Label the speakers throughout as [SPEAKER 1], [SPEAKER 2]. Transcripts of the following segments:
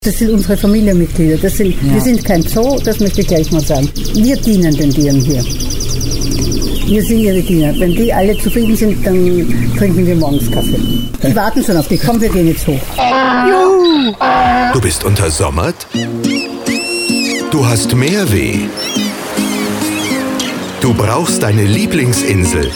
[SPEAKER 1] Das sind unsere Familienmitglieder. Wir sind kein Zoo, das möchte ich gleich mal sagen. Wir dienen den Tieren hier. Wir sind ihre Diener. Wenn die alle zufrieden sind, dann trinken wir morgens Kaffee. Die warten schon auf dich. Komm, wir gehen jetzt hoch. Juhu.
[SPEAKER 2] Du bist untersommert? Du hast Meerweh? Du brauchst deine Lieblingsinsel.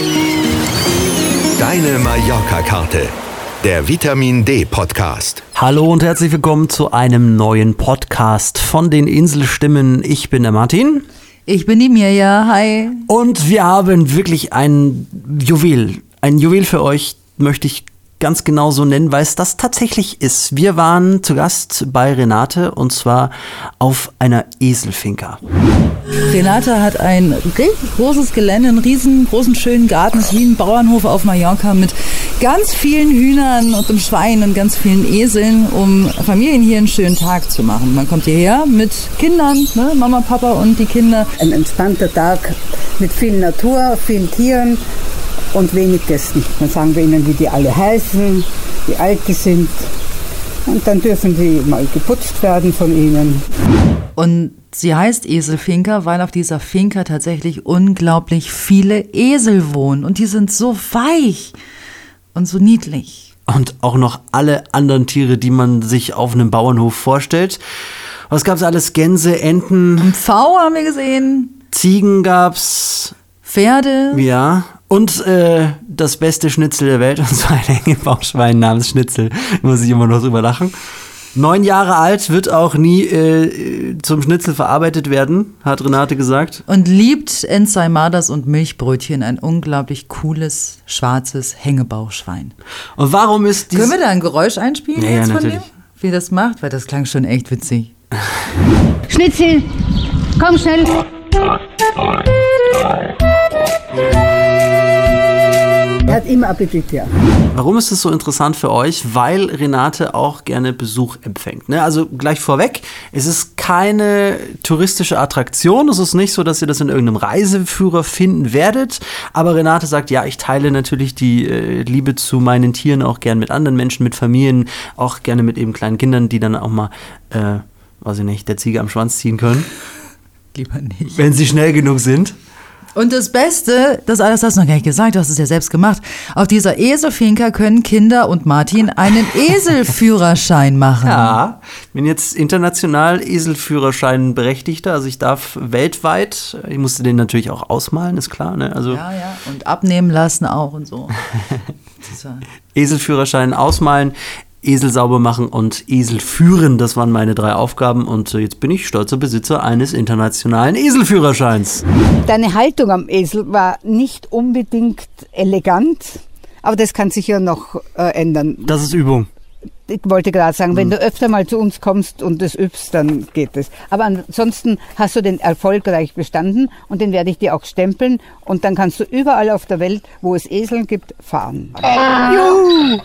[SPEAKER 2] Deine Mallorca-Karte. Der Vitamin D Podcast.
[SPEAKER 3] Hallo und herzlich willkommen zu einem neuen Podcast von den Inselstimmen. Ich bin der Martin.
[SPEAKER 4] Ich bin die Mirja. Hi.
[SPEAKER 3] Und wir haben wirklich ein Juwel. Ein Juwel für euch, möchte ich ganz genau so nennen, weil es das tatsächlich ist. Wir waren zu Gast bei Renate und zwar auf einer Eselfinca.
[SPEAKER 4] Renate hat ein richtig großes Gelände, einen riesengroßen, schönen Garten, wie ein Bauernhof auf Mallorca mit ganz vielen Hühnern und einem Schwein und ganz vielen Eseln, um Familien hier einen schönen Tag zu machen. Man kommt hierher mit Kindern, ne? Mama, Papa und die Kinder.
[SPEAKER 1] Ein entspannter Tag mit viel Natur, vielen Tieren und wenig Gästen. Dann sagen wir ihnen, wie die alle heißen, wie alt die sind. Und dann dürfen die mal geputzt werden von ihnen.
[SPEAKER 4] Und sie heißt Eselfinca, weil auf dieser Finca tatsächlich unglaublich viele Esel wohnen. Und die sind so weich und so niedlich.
[SPEAKER 3] Und auch noch alle anderen Tiere, die man sich auf einem Bauernhof vorstellt. Was gab's alles? Gänse, Enten.
[SPEAKER 4] Ein Pfau haben wir gesehen.
[SPEAKER 3] Ziegen gab's.
[SPEAKER 4] Pferde.
[SPEAKER 3] Ja. Und das beste Schnitzel der Welt, und zwar ein Hängebauchschwein namens Schnitzel. Muss ich immer noch drüber lachen. 9 Jahre alt, wird auch nie zum Schnitzel verarbeitet werden, hat Renate gesagt.
[SPEAKER 4] Und liebt Ensaimadas und Milchbrötchen, ein unglaublich cooles, schwarzes Hängebauchschwein.
[SPEAKER 3] Und warum ist dieses...
[SPEAKER 4] Können wir da ein Geräusch einspielen
[SPEAKER 3] ja,
[SPEAKER 4] jetzt von
[SPEAKER 3] natürlich.
[SPEAKER 4] dem? Wie das macht? Weil das klang schon echt witzig.
[SPEAKER 1] Schnitzel, komm schnell. Er hat immer Appetit, ja.
[SPEAKER 3] Warum ist es so interessant für euch? Weil Renate auch gerne Besuch empfängt. Ne? Also gleich vorweg, es ist keine touristische Attraktion. Es ist nicht so, dass ihr das in irgendeinem Reiseführer finden werdet. Aber Renate sagt, ja, ich teile natürlich die Liebe zu meinen Tieren auch gern mit anderen Menschen, mit Familien, auch gerne mit eben kleinen Kindern, die dann auch mal, weiß ich nicht, der Ziege am Schwanz ziehen können.
[SPEAKER 4] Lieber nicht.
[SPEAKER 3] Wenn sie schnell genug sind.
[SPEAKER 4] Und das Beste, das alles hast du noch gar nicht gesagt, du hast es ja selbst gemacht. Auf dieser Eselfinca können Kinder und Martin einen Eselführerschein machen.
[SPEAKER 3] Ja, bin jetzt international Eselführerschein berechtigter, also ich darf weltweit, ich musste den natürlich auch ausmalen, ist klar, ne? Also
[SPEAKER 4] Ja, und abnehmen lassen auch und so.
[SPEAKER 3] Eselführerschein ausmalen, Esel sauber machen und Esel führen, das waren meine 3 Aufgaben und jetzt bin ich stolzer Besitzer eines internationalen Eselführerscheins.
[SPEAKER 1] Deine Haltung am Esel war nicht unbedingt elegant, aber das kann sich ja noch ändern.
[SPEAKER 3] Das ist Übung.
[SPEAKER 1] Ich wollte gerade sagen, wenn du öfter mal zu uns kommst und das übst, dann geht es. Aber ansonsten hast du den erfolgreich bestanden und den werde ich dir auch stempeln und dann kannst du überall auf der Welt, wo es Eseln gibt, fahren. Juhu!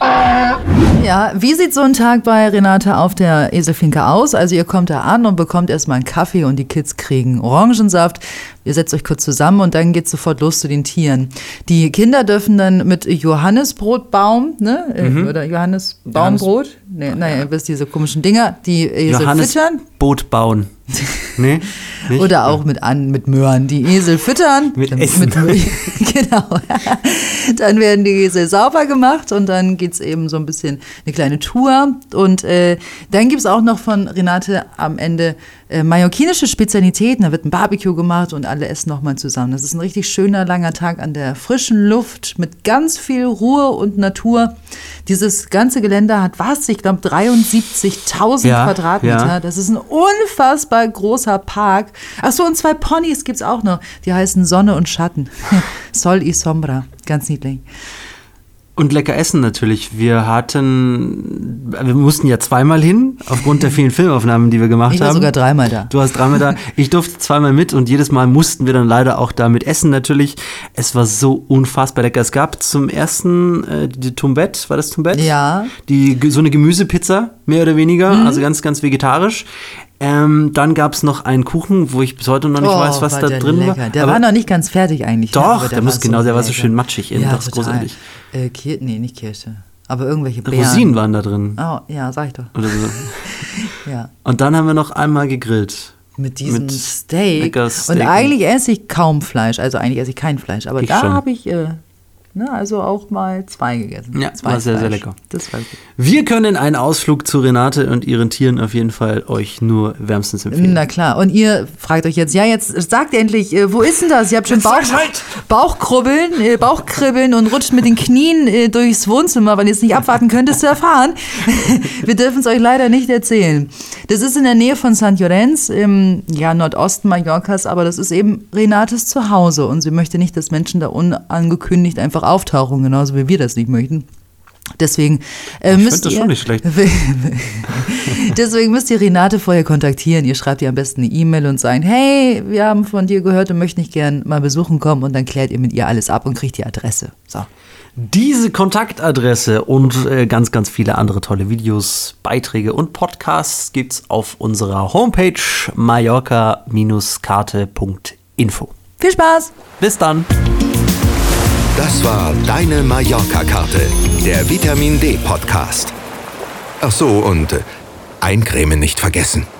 [SPEAKER 4] Ja, wie sieht so ein Tag bei Renate auf der Eselfinca aus? Also ihr kommt da an und bekommt erstmal einen Kaffee und die Kids kriegen Orangensaft. Ihr setzt euch kurz zusammen und dann geht's sofort los zu den Tieren. Die Kinder dürfen dann mit Johannisbrotbaum, ne? Oder Johannisbaumbrot? Nee, naja, ihr wisst diese komischen Dinger, die Esel füttern.
[SPEAKER 3] Boot bauen. Nee, nicht?
[SPEAKER 4] Oder auch mit Möhren. Die Esel füttern.
[SPEAKER 3] Mit Essen.
[SPEAKER 4] Genau. Dann werden die Esel sauber gemacht und dann geht's eben so ein bisschen eine kleine Tour. Und dann gibt's auch noch von Renate am Ende mallorquinische Spezialitäten. Da wird ein Barbecue gemacht und alle essen nochmal zusammen. Das ist ein richtig schöner, langer Tag an der frischen Luft mit ganz viel Ruhe und Natur. Dieses ganze Gelände hat ich glaube 73.000 Quadratmeter.
[SPEAKER 3] Ja.
[SPEAKER 4] Das ist ein unfassbar großer Park. Ach so, und 2 Ponys gibt's auch noch. Die heißen Sonne und Schatten. Sol y Sombra. Ganz niedlich.
[SPEAKER 3] Und lecker essen natürlich. Wir mussten ja 2-mal hin, aufgrund der vielen Filmaufnahmen, die wir gemacht haben.
[SPEAKER 4] Ich war sogar 3-mal da.
[SPEAKER 3] Du warst 3-mal da. Ich durfte 2-mal mit und jedes Mal mussten wir dann leider auch damit essen natürlich. Es war so unfassbar lecker. Es gab zum ersten die Tumbet, war das Tumbet?
[SPEAKER 4] Ja.
[SPEAKER 3] So eine Gemüsepizza, mehr oder weniger, also ganz, ganz vegetarisch. Dann gab es noch einen Kuchen, wo ich bis heute noch nicht weiß, was da drin
[SPEAKER 4] lecker.
[SPEAKER 3] war.
[SPEAKER 4] Der war noch nicht ganz fertig eigentlich.
[SPEAKER 3] Doch,
[SPEAKER 4] ne?
[SPEAKER 3] der war so schön matschig innen, das ist großartig.
[SPEAKER 4] Nee, nicht Kirsche. Aber irgendwelche Beeren.
[SPEAKER 3] Rosinen waren da drin.
[SPEAKER 4] Oh, ja, sag ich doch.
[SPEAKER 3] Oder so.
[SPEAKER 4] Ja.
[SPEAKER 3] Und dann haben wir noch einmal gegrillt.
[SPEAKER 4] Mit diesem
[SPEAKER 3] Mit
[SPEAKER 4] Steak.
[SPEAKER 3] lecker Steak.
[SPEAKER 4] Und eigentlich esse ich kaum Fleisch. Also eigentlich esse ich kein Fleisch. Aber
[SPEAKER 3] Ich
[SPEAKER 4] da
[SPEAKER 3] schon.
[SPEAKER 4] habe ich also auch mal 2 gegessen.
[SPEAKER 3] Ja,
[SPEAKER 4] 2
[SPEAKER 3] war sehr, sehr
[SPEAKER 4] Fleisch.
[SPEAKER 3] lecker.
[SPEAKER 4] Das weiß ich.
[SPEAKER 3] Wir können einen Ausflug zu Renate und ihren Tieren auf jeden Fall euch nur wärmstens empfehlen.
[SPEAKER 4] Na klar. Und ihr fragt euch jetzt sagt endlich, wo ist denn das? Ihr habt schon Bauchkribbeln und rutscht mit den Knien durchs Wohnzimmer, weil ihr es nicht abwarten könnt, es zu erfahren. Wir dürfen es euch leider nicht erzählen. Das ist in der Nähe von St. Llorenç im Nordosten Mallorcas, aber das ist eben Renates Zuhause und sie möchte nicht, dass Menschen da unangekündigt einfach auftauchen, genauso wie wir das nicht möchten. Deswegen müsst
[SPEAKER 3] das
[SPEAKER 4] ihr
[SPEAKER 3] schon nicht schlecht.
[SPEAKER 4] Deswegen müsst ihr Renate vorher kontaktieren. Ihr schreibt ihr am besten eine E-Mail und sagt, hey, wir haben von dir gehört und möchten dich gern mal besuchen kommen, und dann klärt ihr mit ihr alles ab und kriegt die Adresse. So.
[SPEAKER 3] Diese Kontaktadresse und ganz, ganz viele andere tolle Videos, Beiträge und Podcasts gibt's auf unserer Homepage mallorca-karte.info.
[SPEAKER 4] Viel Spaß!
[SPEAKER 3] Bis dann!
[SPEAKER 2] Das war Deine Mallorca-Karte, der Vitamin D-Podcast. Ach so, und eincremen nicht vergessen.